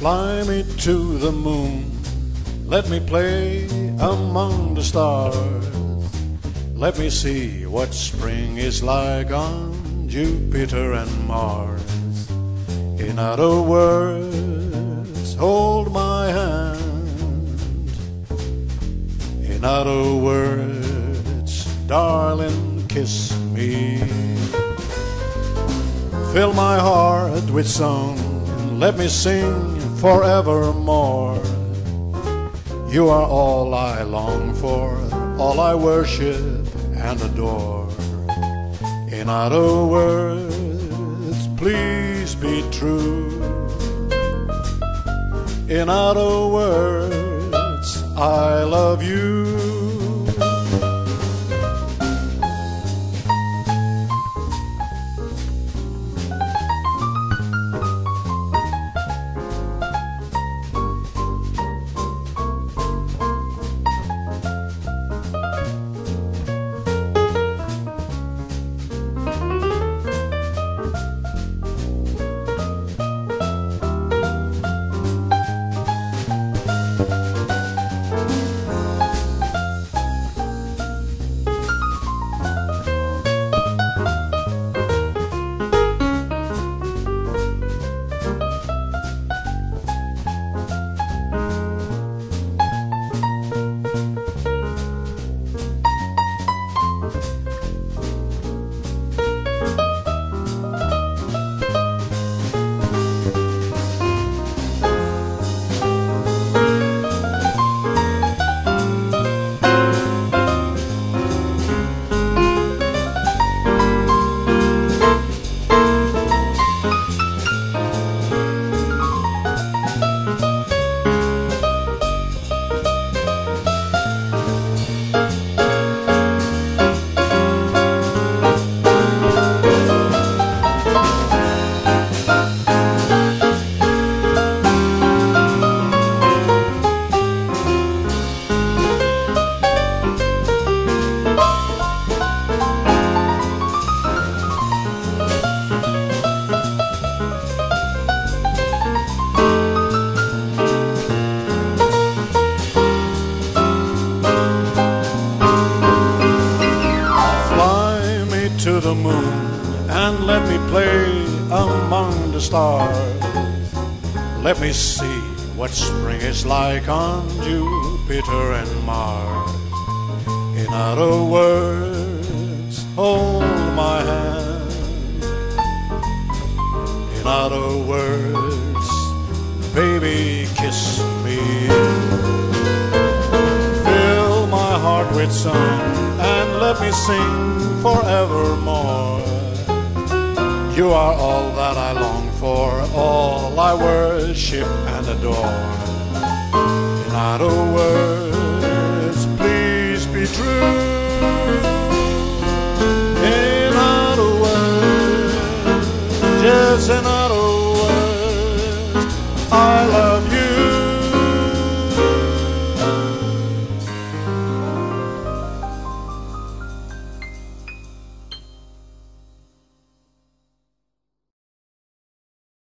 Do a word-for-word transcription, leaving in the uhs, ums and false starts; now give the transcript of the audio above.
Fly me to the moon, let me play among the stars. Let me see what spring is like on Jupiter and Mars. In other words, hold my hand. In other words, darling, kiss me. Fill my heart with song and let me sing forevermore. You are all I long for, all I worship and adore. In other words, please be true. In other words, I love you. To the moon and let me play among the stars. Let me see what spring is like on Jupiter and Mars. In other words, hold my hand. In other words, baby, kiss me. Fill my heart with song and let me sing forevermore. You are all that I long for, all I worship and adore. In other words,